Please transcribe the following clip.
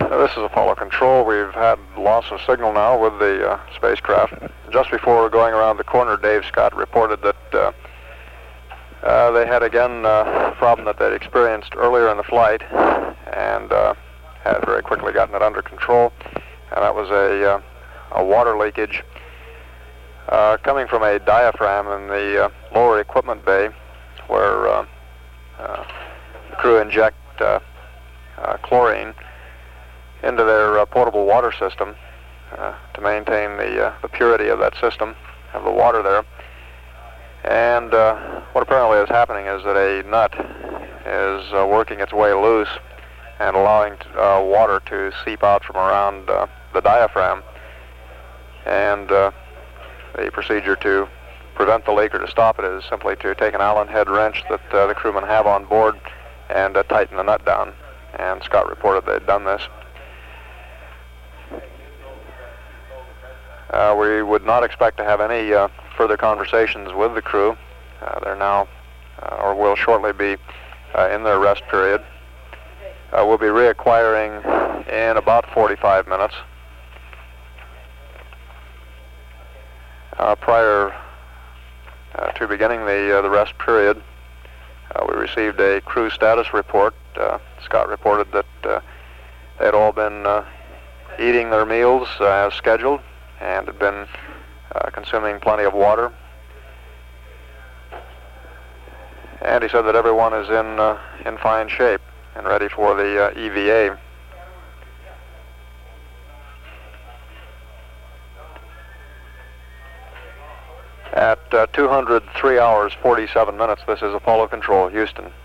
This is Apollo Control. We've had loss of signal now with the spacecraft. Just before going around the corner, Dave Scott reported that they had again a problem that they'd experienced earlier in the flight and had very quickly gotten it under control. And that was a water leakage coming from a diaphragm in the lower equipment bay where the crew inject chlorine into their potable water system to maintain the purity of that system, of the water there. And what apparently is happening is that a nut is working its way loose and allowing water to seep out from around the diaphragm. And the procedure to prevent the leak or to stop it is simply to take an Allen head wrench that the crewmen have on board and tighten the nut down. And Scott reported they'd done this. We would not expect to have any further conversations with the crew. They're now, or will shortly be, in their rest period. We'll be reacquiring in about 45 minutes. Prior to beginning the rest period, we received a crew status report. Scott reported that they had all been eating their meals as scheduled and had been consuming plenty of water. And he said that everyone is in fine shape and ready for the EVA. At 203 hours, 47 minutes, this is Apollo Control, Houston.